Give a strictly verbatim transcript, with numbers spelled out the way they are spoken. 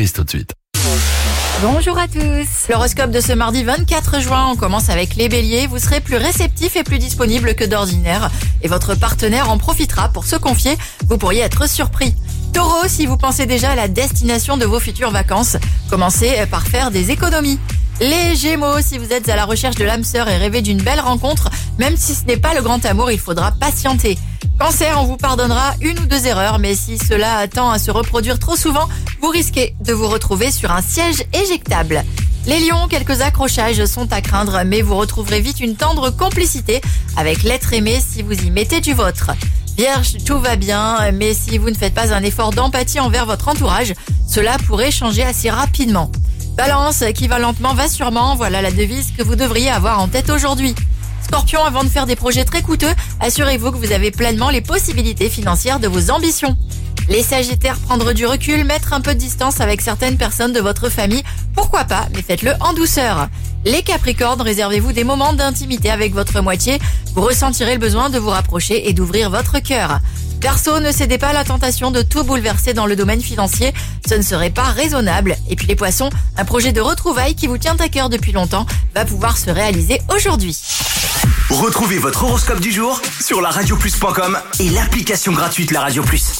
surprise tout de suite. Bonjour à tous. L'horoscope de ce mardi vingt-quatre juin, on commence avec les béliers. Vous serez plus réceptif et plus disponible que d'ordinaire. Et votre partenaire en profitera pour se confier. Vous pourriez être surpris. Taureau, si vous pensez déjà à la destination de vos futures vacances, commencez par faire des économies. Les Gémeaux, si vous êtes à la recherche de l'âme sœur et rêvez d'une belle rencontre, même si ce n'est pas le grand amour, il faudra patienter. Cancer, on vous pardonnera une ou deux erreurs, mais si cela tend à se reproduire trop souvent, vous risquez de vous retrouver sur un siège éjectable. Les lions, quelques accrochages sont à craindre, mais vous retrouverez vite une tendre complicité avec l'être aimé si vous y mettez du vôtre. Vierge, tout va bien, mais si vous ne faites pas un effort d'empathie envers votre entourage, cela pourrait changer assez rapidement. Balance, qui va lentement va sûrement, voilà la devise que vous devriez avoir en tête aujourd'hui. Scorpion, avant de faire des projets très coûteux, assurez-vous que vous avez pleinement les possibilités financières de vos ambitions. Les Sagittaires, prendre du recul, mettre un peu de distance avec certaines personnes de votre famille, pourquoi pas, mais faites-le en douceur. Les Capricornes, réservez-vous des moments d'intimité avec votre moitié, vous ressentirez le besoin de vous rapprocher et d'ouvrir votre cœur. Verseau, ne cédez pas à la tentation de tout bouleverser dans le domaine financier, ce ne serait pas raisonnable. Et puis les Poissons, un projet de retrouvailles qui vous tient à cœur depuis longtemps va pouvoir se réaliser aujourd'hui. Retrouvez votre horoscope du jour sur la radio plus point com et l'application gratuite La Radio Plus.